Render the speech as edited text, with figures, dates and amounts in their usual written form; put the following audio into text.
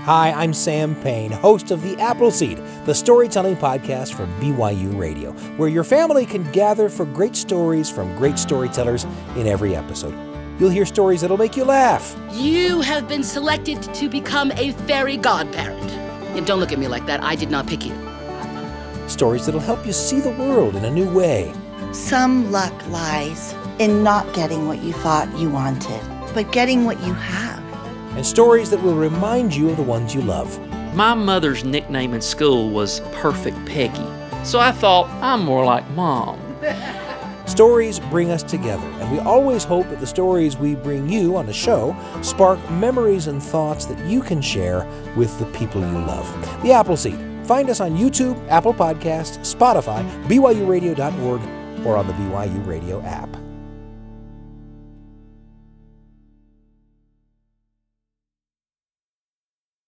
Hi, I'm Sam Payne, host of The Appleseed, the storytelling podcast from BYU Radio, where your family can gather for great stories from great storytellers in every episode. You'll hear stories that'll make you laugh. You have been selected to become a fairy godparent. And don't look at me like that. I did not pick you. Stories that'll help you see the world in a new way. Some luck lies in not getting what you thought you wanted, but getting what you have. And stories that will remind you of the ones you love. My mother's nickname in school was Perfect Peggy, so I thought I'm more like Mom. Stories bring us together, and we always hope that the stories we bring you on the show spark memories and thoughts that you can share with the people you love. The Appleseed. Find us on YouTube, Apple Podcasts, Spotify, BYURadio.org, or on the BYU Radio app.